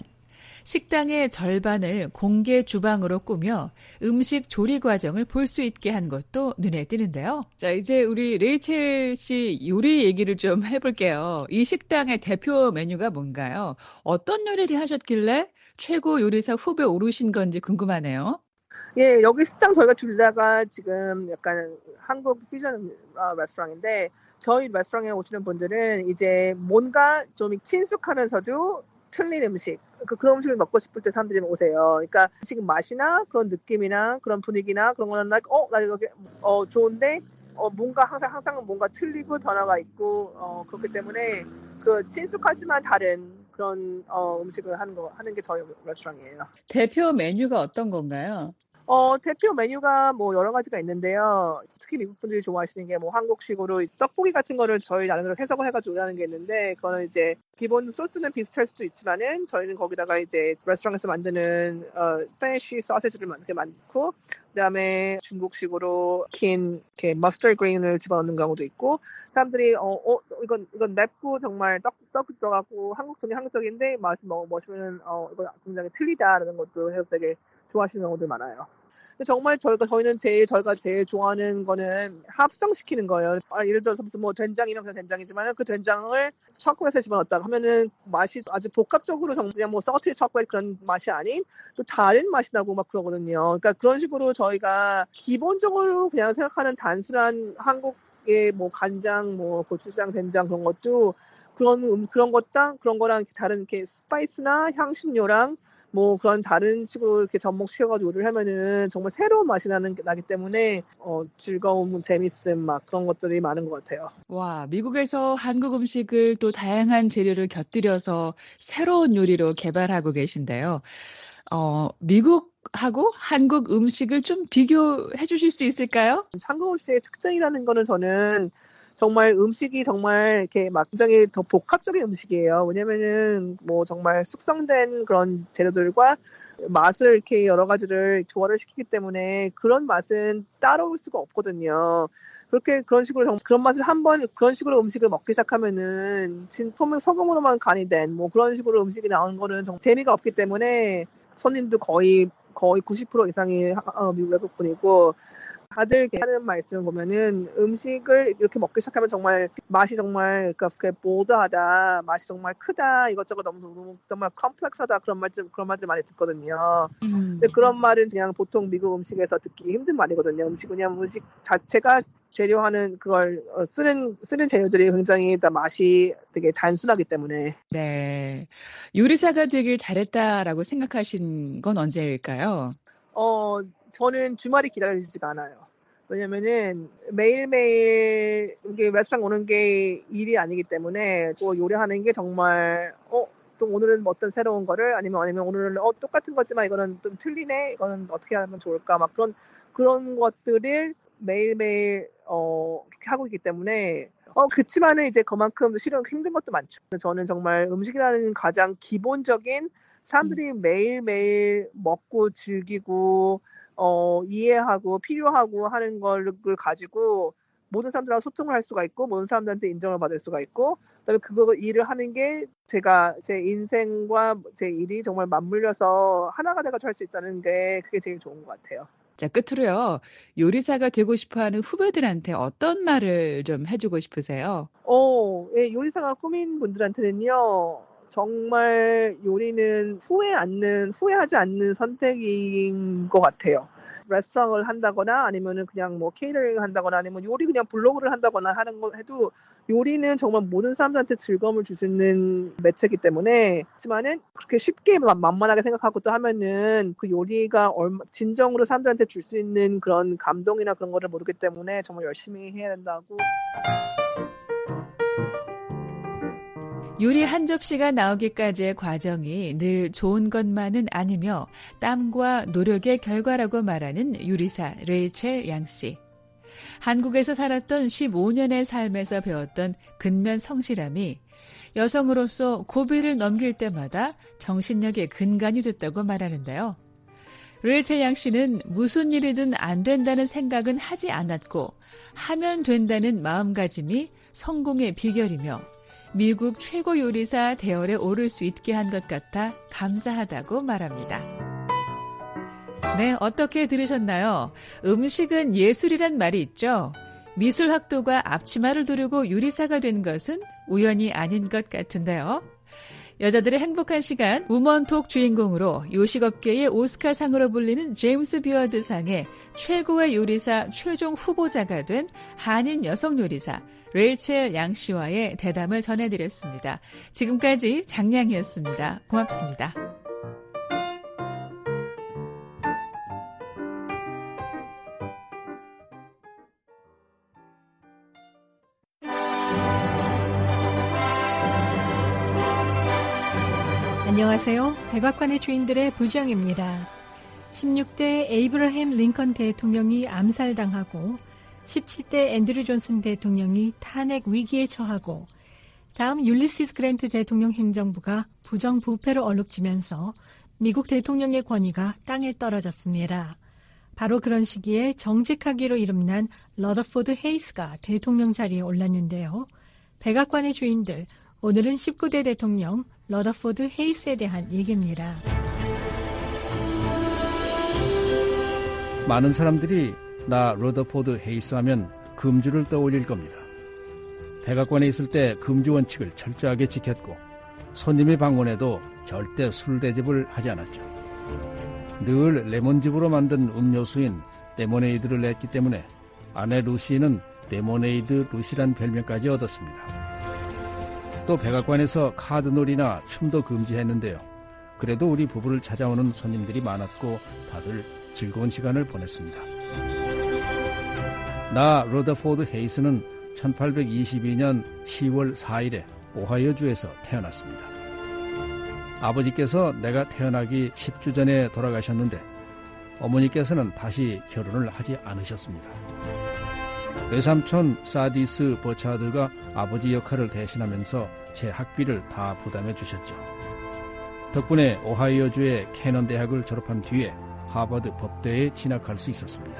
Speaker 3: 식당의 절반을 공개 주방으로 꾸며 음식 조리 과정을 볼 수 있게 한 것도 눈에 띄는데요.
Speaker 5: 자, 이제 우리 레이첼 씨 요리 얘기를 좀 해볼게요. 이 식당의 대표 메뉴가 뭔가요? 어떤 요리를 하셨길래 최고 요리사 후보에 오르신 건지 궁금하네요.
Speaker 4: 예, 여기 식당 저희가 둘 다가 지금 약간 한국 퓨전 어, 레스토랑인데 저희 레스토랑에 오시는 분들은 이제 뭔가 좀 친숙하면서도 틀린 음식, 그, 그런 음식을 먹고 싶을 때 사람들이 오세요. 그러니까 음식 맛이나 그런 느낌이나 그런 분위기나 그런 거는 나, 어, 나 이거 어, 좋은데 어, 뭔가 항상 항상 뭔가 틀리고 변화가 있고 어, 그렇기 때문에 그 친숙하지만 다른 그런 어, 음식을 하는 거 하는 게 저희 레스토랑이에요.
Speaker 5: 대표 메뉴가 어떤 건가요?
Speaker 4: 어, 대표 메뉴가 뭐 여러 가지가 있는데요. 특히 미국 분들이 좋아하시는 게 뭐 한국식으로 떡볶이 같은 거를 저희 나름대로 해석을 해가지고 하는 게 있는데, 그거는 이제 기본 소스는 비슷할 수도 있지만은 저희는 거기다가 이제 레스토랑에서 만드는 어, 스페니쉬 소시지를 많게 많고, 그다음에 중국식으로 킨 이렇게 머스터드 그린을 집어넣는 경우도 있고, 사람들이 어, 어 이건 이건 맵고 정말 떡 떡 들어가고 한국적인 한국적인데 맛이 뭐 먹으면 어 이거 굉장히 틀리다라는 것도 해서 되게 좋아하시는 경우들 많아요. 근데 정말 저희가 저희는 제일 저희가 제일 좋아하는 거는 합성시키는 거예요. 아, 예를 들어서 무슨 뭐 된장이면 그냥 된장이지만 그 된장을 초콜릿에 집어넣었다 하면은 맛이 아주 복합적으로 정말 그냥 뭐 서티 초콜릿 그런 맛이 아닌 또 다른 맛이 나고 막 그러거든요. 그러니까 그런 식으로 저희가 기본적으로 그냥 생각하는 단순한 한국의 뭐 간장, 뭐 고추장, 된장 그런 것도 그런 음, 그런 것랑 그런 거랑 다른 이렇게 스파이스나 향신료랑 뭐 그런 다른 식으로 이렇게 접목시켜가지고 요리를 하면은 정말 새로운 맛이 나는 나기 때문에 어, 즐거움, 재밌음 막 그런 것들이 많은 것 같아요.
Speaker 5: 와, 미국에서 한국 음식을 또 다양한 재료를 곁들여서 새로운 요리로 개발하고 계신데요. 어, 미국하고 한국 음식을 좀 비교해 주실 수 있을까요?
Speaker 4: 한국 음식의 특징이라는 거는 저는 정말 음식이 정말 이렇게 막 굉장히 더 복합적인 음식이에요. 왜냐면은 뭐 정말 숙성된 그런 재료들과 맛을 이렇게 여러 가지를 조화를 시키기 때문에 그런 맛은 따라올 수가 없거든요. 그렇게 그런 식으로 정말 그런 맛을 한번 그런 식으로 음식을 먹기 시작하면은 진 소금 소금으로만 간이 된 뭐 그런 식으로 음식이 나오는 거는 정말 재미가 없기 때문에 손님도 거의 거의 구십 퍼센트 이상이 어, 미국 외국 분이고. 다들 하는 말씀 보면은 음식을 이렇게 먹기 시작하면 정말 맛이 정말 그러니까 보드하다, 맛이 정말 크다, 이것저것 너무, 너무 정말 컴플렉스하다 그런 말들 그런 말들 많이 듣거든요. 음. 근데 그런 말은 그냥 보통 미국 음식에서 듣기 힘든 말이거든요. 음식 그냥 음식 자체가 재료하는 그걸 쓰는 쓰는 재료들이 굉장히 다 맛이 되게 단순하기 때문에.
Speaker 5: 네. 요리사가 되길 잘했다라고 생각하신 건 언제일까요?
Speaker 4: 어, 저는 주말이 기다려지지가 않아요. 왜냐면은 매일매일 이게 레스토랑 오는 게 일이 아니기 때문에 또 요리하는 게 정말 어, 또 오늘은 어떤 새로운 거를 아니면 아니면 오늘은 어, 똑같은 거지만 이거는 좀 틀리네. 이거는 어떻게 하면 좋을까? 막 그런 그런 것들을 매일매일 어, 그렇게 하고 있기 때문에 어, 그치만은 이제 그만큼 실은 힘든 것도 많죠. 저는 정말 음식이라는 가장 기본적인 사람들이 음. 매일매일 먹고 즐기고 어, 이해하고 필요하고 하는 걸 가지고 모든 사람들하고 소통을 할 수가 있고 모든 사람들한테 인정을 받을 수가 있고 그다음에 그거 일을 하는 게 제가 제 인생과 제 일이 정말 맞물려서 하나가 돼가지고 할 수 있다는 게 그게 제일 좋은 것 같아요.
Speaker 5: 자, 끝으로요. 요리사가 되고 싶어하는 후배들한테 어떤 말을 좀 해주고 싶으세요?
Speaker 4: 어, 예, 요리사가 꿈인 분들한테는요. 정말 요리는 후회 않는, 후회하지 않는 선택인 것 같아요. 레스토랑을 한다거나 아니면은 그냥 뭐 케이터링을 한다거나 아니면 요리 그냥 블로그를 한다거나 하는 거 해도 요리는 정말 모든 사람들한테 즐거움을 줄 수 있는 매체이기 때문에 하지만은 그렇게 쉽게 만만하게 생각하고 또 하면은 그 요리가 얼마, 진정으로 사람들한테 줄 수 있는 그런 감동이나 그런 거를 모르기 때문에 정말 열심히 해야 된다고.
Speaker 3: 요리 한 접시가 나오기까지의 과정이 늘 좋은 것만은 아니며 땀과 노력의 결과라고 말하는 요리사 레이첼 양 씨. 한국에서 살았던 십오 년의 삶에서 배웠던 근면 성실함이 여성으로서 고비를 넘길 때마다 정신력의 근간이 됐다고 말하는데요. 레이첼 양 씨는 무슨 일이든 안 된다는 생각은 하지 않았고 하면 된다는 마음가짐이 성공의 비결이며 미국 최고 요리사 대열에 오를 수 있게 한 것 같아 감사하다고 말합니다. 네, 어떻게 들으셨나요? 음식은 예술이란 말이 있죠. 미술학도가 앞치마를 두르고 요리사가 된 것은 우연이 아닌 것 같은데요. 여자들의 행복한 시간 우먼톡 주인공으로 요식업계의 오스카상으로 불리는 제임스 비어드 상의 최고의 요리사 최종 후보자가 된 한인 여성 요리사 레이첼 양 씨와의 대담을 전해드렸습니다. 지금까지 장량이었습니다. 고맙습니다.
Speaker 8: 안녕하세요. 백악관의 주인들의 부정입니다. 십육 대 에이브러햄 링컨 대통령이 암살당하고 십칠 대 앤드류 존슨 대통령이 탄핵 위기에 처하고 다음 율리시스 그랜트 대통령 행정부가 부정부패로 얼룩지면서 미국 대통령의 권위가 땅에 떨어졌습니다. 바로 그런 시기에 정직하기로 이름난 러더포드 헤이스가 대통령 자리에 올랐는데요. 백악관의 주인들, 오늘은 십구 대 대통령 러더포드 헤이스에 대한 얘기입니다.
Speaker 9: 많은 사람들이 나 러더포드 헤이스 하면 금주를 떠올릴 겁니다. 백악관에 있을 때 금주 원칙을 철저하게 지켰고 손님이 방문해도 절대 술 대접을 하지 않았죠. 늘 레몬즙으로 만든 음료수인 레모네이드를 냈기 때문에 아내 루시는 레모네이드 루시란 별명까지 얻었습니다. 또 백악관에서 카드놀이나 춤도 금지했는데요. 그래도 우리 부부를 찾아오는 손님들이 많았고 다들 즐거운 시간을 보냈습니다. 나 러더포드 헤이스는 천팔백이십이 년 시월 사일에 오하이오주에서 태어났습니다. 아버지께서 내가 태어나기 십 주 전에 돌아가셨는데 어머니께서는 다시 결혼을 하지 않으셨습니다. 외삼촌 사디스 버차드가 아버지 역할을 대신하면서 제 학비를 다 부담해 주셨죠. 덕분에 오하이오주의 캐넌 대학을 졸업한 뒤에 하버드 법대에 진학할 수 있었습니다.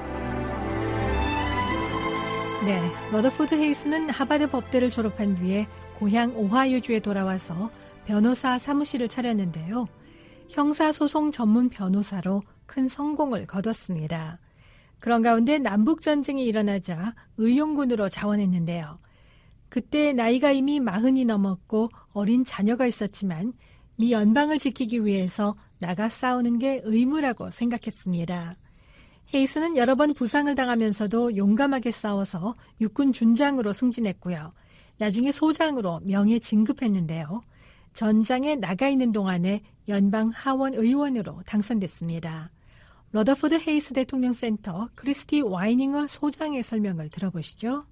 Speaker 8: 네, 러더포드 헤이스는 하버드 법대를 졸업한 뒤에 고향 오하이오주에 돌아와서 변호사 사무실을 차렸는데요. 형사소송 전문 변호사로 큰 성공을 거뒀습니다. 그런 가운데 남북전쟁이 일어나자 의용군으로 자원했는데요. 그때 나이가 이미 마흔이 넘었고 어린 자녀가 있었지만 미 연방을 지키기 위해서 나가 싸우는 게 의무라고 생각했습니다. 헤이스는 여러 번 부상을 당하면서도 용감하게 싸워서 육군 준장으로 승진했고요. 나중에 소장으로 명예 진급했는데요. 전장에 나가 있는 동안에 연방 하원 의원으로 당선됐습니다. 러더포드 헤이스 대통령 센터 크리스티 와이닝어 소장의 설명을 들어보시죠.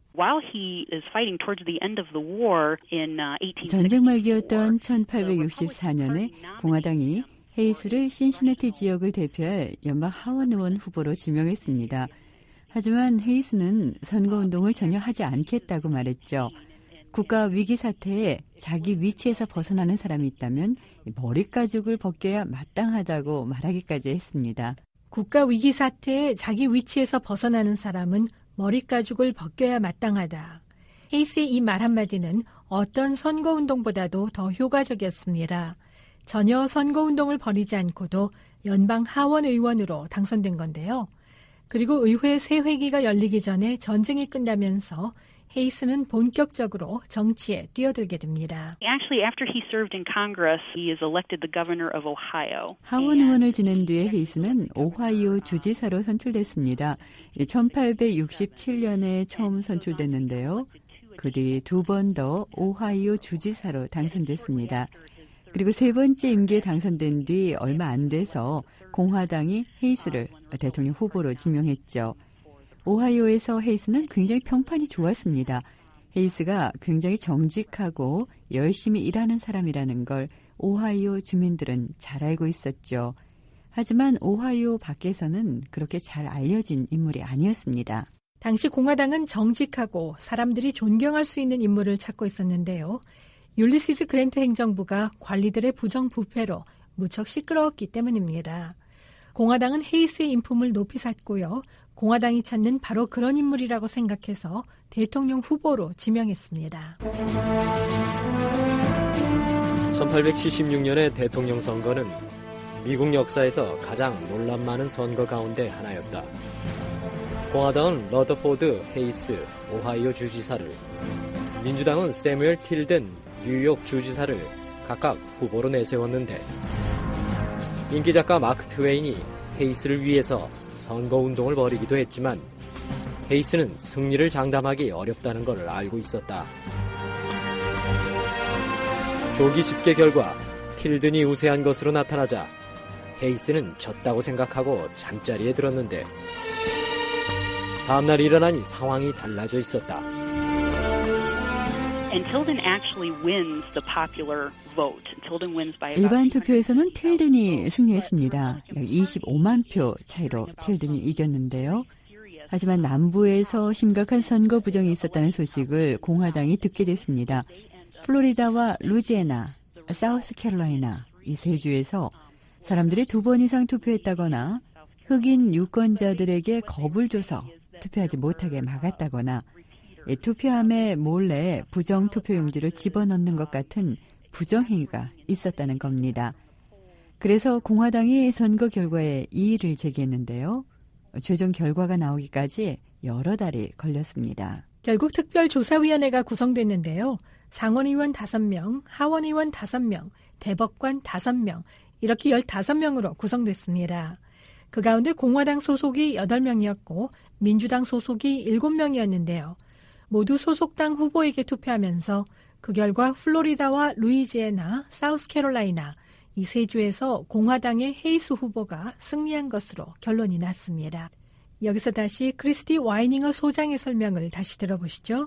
Speaker 10: 전쟁 말기였던 천팔백육십사 년에 공화당이 헤이스를 신시내티 지역을 대표할 연방 하원 의원 후보로 지명했습니다. 하지만 헤이스는 선거운동을 전혀 하지 않겠다고 말했죠. 국가 위기 사태에 자기 위치에서 벗어나는 사람이 있다면 머리가죽을 벗겨야 마땅하다고 말하기까지 했습니다.
Speaker 8: 국가 위기 사태에 자기 위치에서 벗어나는 사람은 머리가죽을 벗겨야 마땅하다. 헤이스의 이 말 한마디는 어떤 선거운동보다도 더 효과적이었습니다. 전혀 선거운동을 벌이지 않고도 연방 하원 의원으로 당선된 건데요. 그리고 의회 새 회기가 열리기 전에 전쟁이 끝나면서 헤이스는 본격적으로 정치에 뛰어들게 됩니다.
Speaker 10: 하원 의원을 지낸 뒤에 헤이스는 오하이오 주지사로 선출됐습니다. 천팔백육십칠 년에 처음 선출됐는데요. 그 뒤 두 번 더 오하이오 주지사로 당선됐습니다. 그리고 세 번째 임기에 당선된 뒤 얼마 안 돼서 공화당이 헤이스를 대통령 후보로 지명했죠. 오하이오에서 헤이스는 굉장히 평판이 좋았습니다. 헤이스가 굉장히 정직하고 열심히 일하는 사람이라는 걸 오하이오 주민들은 잘 알고 있었죠. 하지만 오하이오 밖에서는 그렇게 잘 알려진 인물이 아니었습니다.
Speaker 8: 당시 공화당은 정직하고 사람들이 존경할 수 있는 인물을 찾고 있었는데요. 율리시스 그랜트 행정부가 관리들의 부정부패로 무척 시끄러웠기 때문입니다. 공화당은 헤이스의 인품을 높이 샀고요. 공화당이 찾는 바로 그런 인물이라고 생각해서 대통령 후보로 지명했습니다.
Speaker 11: 천팔백칠십육 년의 대통령 선거는 미국 역사에서 가장 논란 많은 선거 가운데 하나였다. 공화당은 러더포드 헤이스 오하이오 주지사를, 민주당은 세뮤얼 틸든 뉴욕 주지사를 각각 후보로 내세웠는데 인기작가 마크 트웨인이 헤이스를 위해서 선거운동을 벌이기도 했지만 헤이스는 승리를 장담하기 어렵다는 걸 알고 있었다. 조기 집계 결과 틸든이 우세한 것으로 나타나자 헤이스는 졌다고 생각하고 잠자리에 들었는데 다음날 일어나니 상황이 달라져 있었다.
Speaker 10: 일반 투표에서는 틸든이 승리했습니다. 이십오만 표 차이로 틸든이 이겼는데요. 하지만 남부에서 심각한 선거 부정이 있었다는 소식을 공화당이 듣게 됐습니다. 플로리다와 루지애나, 사우스캐롤라이나 이 세 주에서 사람들이 두 번 이상 투표했다거나 흑인 유권자들에게 겁을 줘서 투표하지 못하게 막았다거나 투표함에 몰래 부정투표용지를 집어넣는 것 같은 부정행위가 있었다는 겁니다. 그래서 공화당이 선거 결과에 이의를 제기했는데요. 최종 결과가 나오기까지 여러 달이 걸렸습니다.
Speaker 8: 결국 특별조사위원회가 구성됐는데요. 상원의원 다섯 명, 하원의원 다섯 명, 대법관 다섯 명, 이렇게 열다섯 명으로 구성됐습니다. 그 가운데 공화당 소속이 여덟 명이었고 민주당 소속이 일곱 명이었는데요. 모두 소속당 후보에게 투표하면서 그 결과 플로리다와 루이지애나, 사우스캐롤라이나 이 세 주에서 공화당의 헤이스 후보가 승리한 것으로 결론이 났습니다. 여기서 다시 크리스티 와이닝어 소장의 설명을 다시 들어보시죠.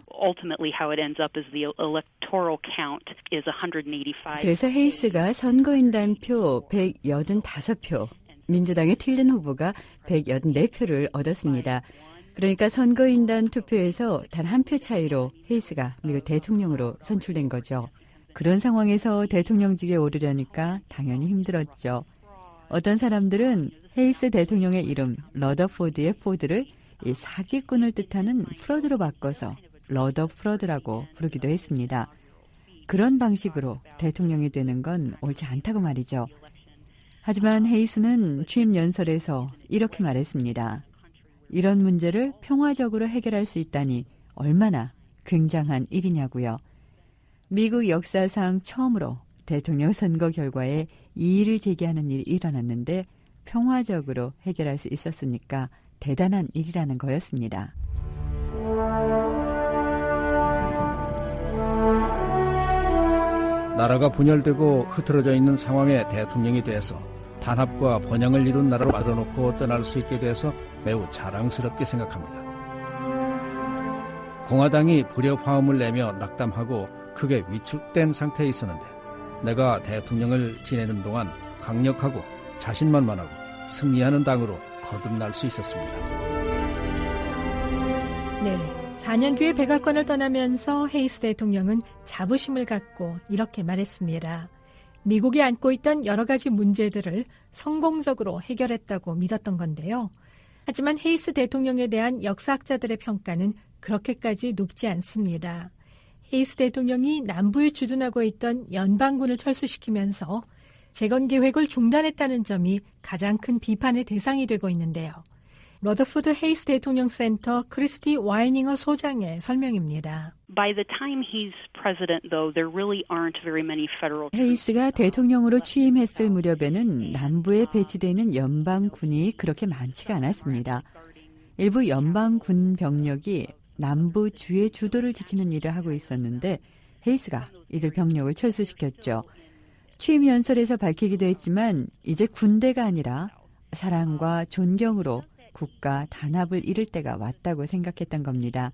Speaker 10: 그래서 헤이스가 선거인단표 백팔십오 표, 민주당의 틸든 후보가 백팔십사 표를 얻었습니다. 그러니까 선거인단 투표에서 단 한 표 차이로 헤이스가 미국 대통령으로 선출된 거죠. 그런 상황에서 대통령직에 오르려니까 당연히 힘들었죠. 어떤 사람들은 헤이스 대통령의 이름 러더포드의 포드를 이 사기꾼을 뜻하는 프로드로 바꿔서 러더프로드라고 부르기도 했습니다. 그런 방식으로 대통령이 되는 건 옳지 않다고 말이죠. 하지만 헤이스는 취임 연설에서 이렇게 말했습니다. 이런 문제를 평화적으로 해결할 수 있다니 얼마나 굉장한 일이냐고요. 미국 역사상 처음으로 대통령 선거 결과에 이의를 제기하는 일이 일어났는데 평화적으로 해결할 수 있었으니까 대단한 일이라는 거였습니다.
Speaker 9: 나라가 분열되고 흐트러져 있는 상황에 대통령이 돼서 단합과 번영을 이룬 나라로 만들어놓고 떠날 수 있게 돼서 매우 자랑스럽게 생각합니다. 공화당이 불협화음을 내며 낙담하고 크게 위축된 상태에 있었는데 내가 대통령을 지내는 동안 강력하고 자신만만하고 승리하는 당으로 거듭날 수 있었습니다.
Speaker 8: 네, 사 년 뒤에 백악관을 떠나면서 헤이스 대통령은 자부심을 갖고 이렇게 말했습니다. 미국이 안고 있던 여러 가지 문제들을 성공적으로 해결했다고 믿었던 건데요. 하지만 헤이스 대통령에 대한 역사학자들의 평가는 그렇게까지 높지 않습니다. 헤이스 대통령이 남부에 주둔하고 있던 연방군을 철수시키면서 재건 계획을 중단했다는 점이 가장 큰 비판의 대상이 되고 있는데요. 러더포드 헤이스 대통령 센터 크리스티 와이닝어 소장의 설명입니다.
Speaker 12: By the time he's president, though, there really aren't very many federal troops.
Speaker 10: 헤이스가 대통령으로 취임했을 무렵에는 남부에 배치되는 연방군이 그렇게 많지가 않았습니다. 일부 연방군 병력이 남부 주의 주도를 지키는 일을 하고 있었는데 헤이스가 이들 병력을 철수시켰죠. 취임 연설에서 밝히기도 했지만 이제 군대가 아니라 사랑과 존경으로 국가 단합을 이룰 때가 왔다고 생각했던 겁니다.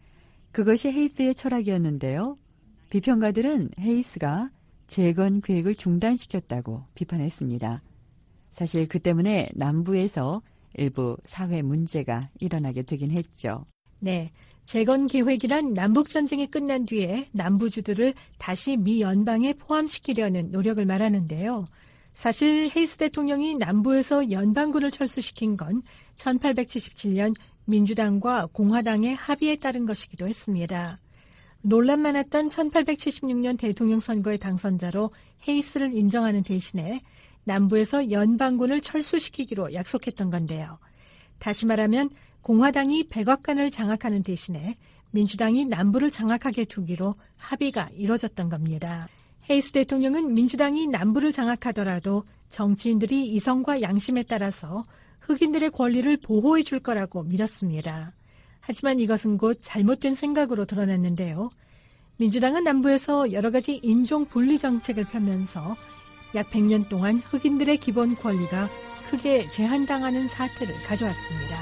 Speaker 10: 그것이 헤이스의 철학이었는데요. 비평가들은 헤이스가 재건 계획을 중단시켰다고 비판했습니다. 사실 그 때문에 남부에서 일부 사회 문제가 일어나게 되긴 했죠.
Speaker 8: 네, 재건 계획이란 남북전쟁이 끝난 뒤에 남부주들을 다시 미 연방에 포함시키려는 노력을 말하는데요. 사실 헤이스 대통령이 남부에서 연방군을 철수시킨 건 천팔백칠십칠 년 민주당과 공화당의 합의에 따른 것이기도 했습니다. 논란 많았던 천팔백칠십육 년 대통령 선거의 당선자로 헤이스를 인정하는 대신에 남부에서 연방군을 철수시키기로 약속했던 건데요. 다시 말하면 공화당이 백악관을 장악하는 대신에 민주당이 남부를 장악하게 두기로 합의가 이뤄졌던 겁니다. 헤이스 대통령은 민주당이 남부를 장악하더라도 정치인들이 이성과 양심에 따라서 흑인들의 권리를 보호해 줄 거라고 믿었습니다. 하지만 이것은 곧 잘못된 생각으로 드러났는데요. 민주당은 남부에서 여러 가지 인종 분리 정책을 펴면서 약 백 년 동안 흑인들의 기본 권리가 크게 제한당하는 사태를 가져왔습니다.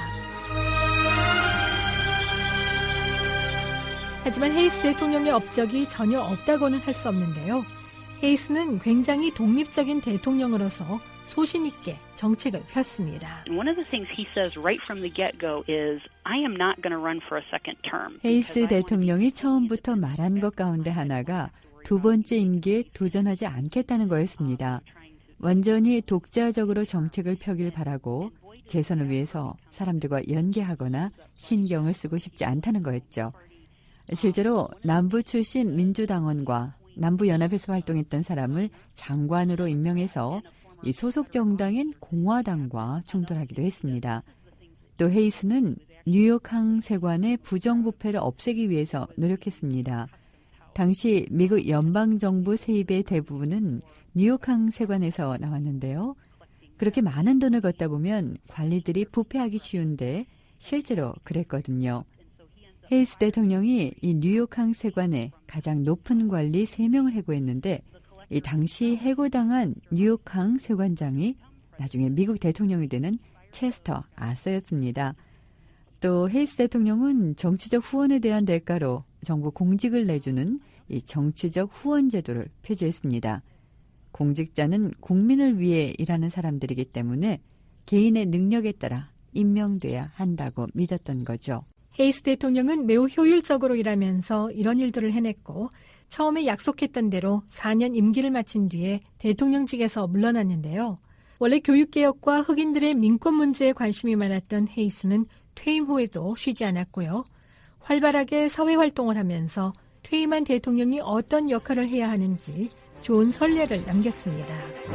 Speaker 8: 하지만 헤이스 대통령의 업적이 전혀 없다고는 할 수 없는데요. 헤이스는 굉장히 독립적인 대통령으로서 소신 있게 정책을 폈습니다.
Speaker 12: One of the things he says right from the get-go is, I am not going to run for a second term.
Speaker 10: 헤이스 대통령이 처음부터 말한 것 가운데 하나가 두 번째 임기에 도전하지 않겠다는 거였습니다. 완전히 독자적으로 정책을 펴길 바라고 재선을 위해서 사람들과 연계하거나 신경을 쓰고 싶지 않다는 거였죠. 실제로 남부 출신 민주당원과 남부연합에서 활동했던 사람을 장관으로 임명해서 이 소속 정당인 공화당과 충돌하기도 했습니다. 또 헤이스는 뉴욕 항세관의 부정부패를 없애기 위해서 노력했습니다. 당시 미국 연방정부 세입의 대부분은 뉴욕 항세관에서 나왔는데요. 그렇게 많은 돈을 걷다 보면 관리들이 부패하기 쉬운데 실제로 그랬거든요. 헤이스 대통령이 이 뉴욕 항세관의 가장 높은 관리 세 명을 해고했는데 이 당시 해고당한 뉴욕 항세관장이 나중에 미국 대통령이 되는 체스터 아서였습니다. 또 헤이스 대통령은 정치적 후원에 대한 대가로 정부 공직을 내주는 이 정치적 후원 제도를 표지했습니다. 공직자는 국민을 위해 일하는 사람들이기 때문에 개인의 능력에 따라 임명돼야 한다고 믿었던 거죠.
Speaker 8: 헤이스 대통령은 매우 효율적으로 일하면서 이런 일들을 해냈고 처음에 약속했던 대로 사 년 임기를 마친 뒤에 대통령직에서 물러났는데요. 원래 교육개혁과 흑인들의 민권 문제에 관심이 많았던 헤이스는 퇴임 후에도 쉬지 않았고요. 활발하게 사회활동을 하면서 퇴임한 대통령이 어떤 역할을 해야 하는지 좋은 선례를 남겼습니다.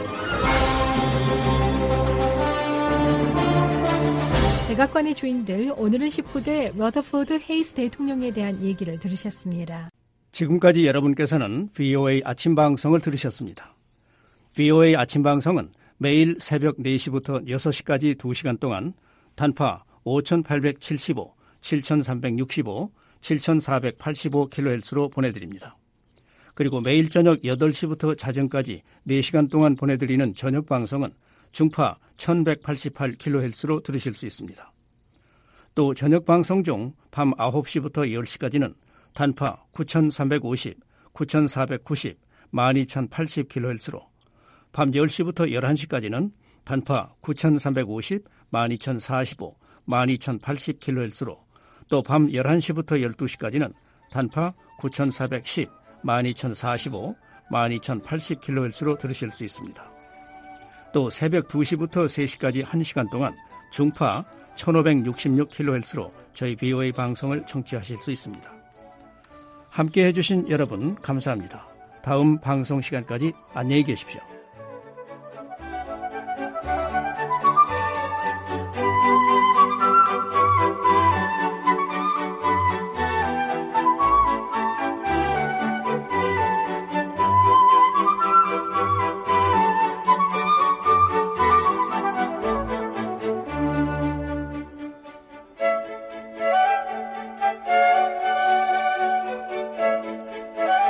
Speaker 8: 백악관의 주인들, 오늘은 십구 대 러더포드 헤이스 대통령에 대한 얘기를 들으셨습니다.
Speaker 9: 지금까지 여러분께서는 브이오에이 아침방송을 들으셨습니다. 브이오에이 아침방송은 매일 새벽 네 시부터 여섯 시까지 두 시간 동안 단파 오천팔백칠십오, 칠천삼백육십오, 칠천사백팔십오 킬로헤르츠로 보내드립니다. 그리고 매일 저녁 여덟 시부터 자정까지 네 시간 동안 보내드리는 저녁 방송은 중파 천백팔십팔 킬로헤르츠로 들으실 수 있습니다. 또 저녁 방송 중 밤 아홉 시부터 열 시까지는 단파 구천삼백오십, 구천사백구십, 만 이천팔십 킬로헤르츠로, 밤 열 시부터 열한 시까지는 단파 구천삼백오십, 만 이천사십오, 만 이천팔십 킬로헤르츠로, 또 밤 열한 시부터 열두 시까지는 단파 구천사백십, 만 이천사십오, 만 이천팔십 킬로헤르츠로 들으실 수 있습니다. 또 새벽 두 시부터 세 시까지 한 시간 동안 중파 천오백육십육 킬로헤르츠로 저희 비오에이 방송을 청취하실 수 있습니다. 함께해 주신 여러분 감사합니다. 다음 방송 시간까지 안녕히 계십시오.